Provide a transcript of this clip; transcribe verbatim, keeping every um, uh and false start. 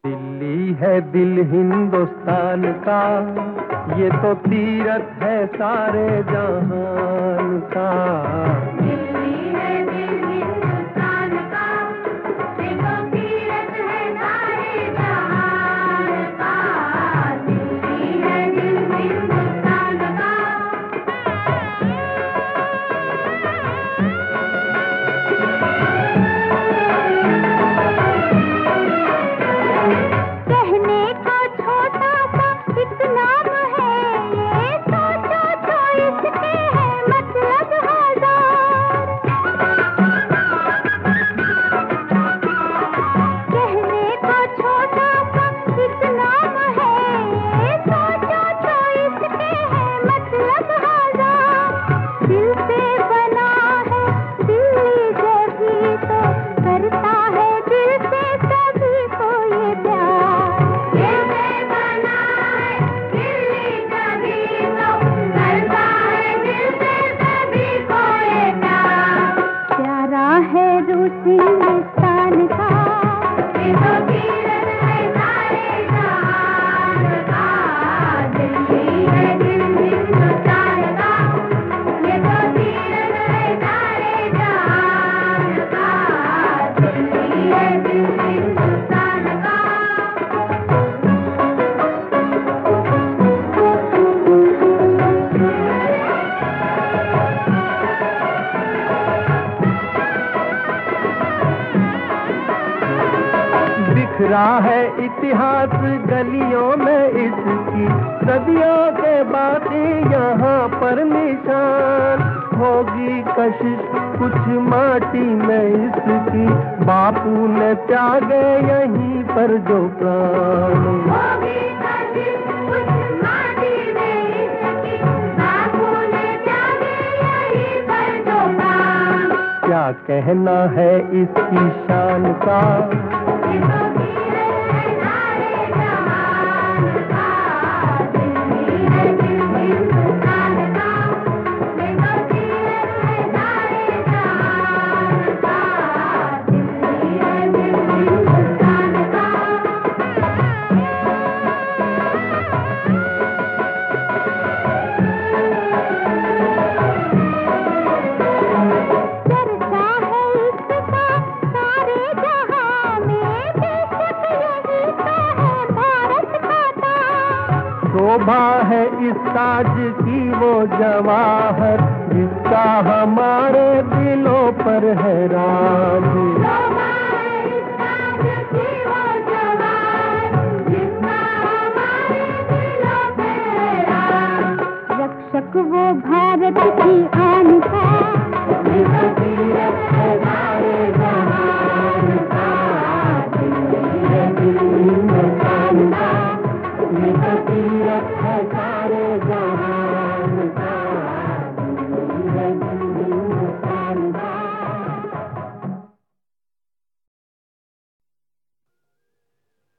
दिल्ली है दिल हिंदुस्तान का, ये तो तीरथ है सारे जहान का। दिल्ली है दिल हिंदुस्तान का, ये तो तीरथ है सारे जहान का। दिल्ली है दिल हिंदुस्तान का। कहने का छोटा सा एक नाम है, ये सोचो तो इसके है मतलब हजार। कहने का छोटा सा एक नाम है, ये सोचो तो इसके है मतलब हजार। दिल से बना है दिल्ली जभी तो करता है दिल से सभी को ये प्यार। दिल से बना है दिल्ली जभी तो करता है दिल से सभी को ये प्यार। प्यारा है रूस हिंदुस्तान का, ये तो तीरथ है सारे जहान का। दिल्ली है दिल हिंदुस्तान का, ये तो तीरथ है सारे जहान का। दिल्ली है दिल हिंदुस्तान का। बिखरा है इतिहास गलियों में इसकी, सदियों के बातें यहाँ पर निशान। होगी कशिश कुछ माटी में इसकी, बापू ने त्यागे यहीं पर जो प्राण। होगी कशिश कुछ माटी में इसकी, बापू ने त्यागे यहीं पर जो प्राण। क्या कहना है इसकी शान का, ये तो तीरथ है सारे जहान का। दिल्ली है दिल हिंदुस्तान का, ये तो तीरथ है सारे जहान का। दिल्ली है दिल हिंदुस्तान का। चर्चा है इसका सारे जहां में, बेशक यही तो है भारत का ताज। शोभा है इस ताज की वो जवाहर, जिसका हमारे दिलों पर है राज। शोभा है इस ताज की वो जवान, जिसका हमारे दिलों पे है राज। रक्षक वो भारत की आन का, ये तो तीरथ है सारे जहान का। दिल्ली है दिल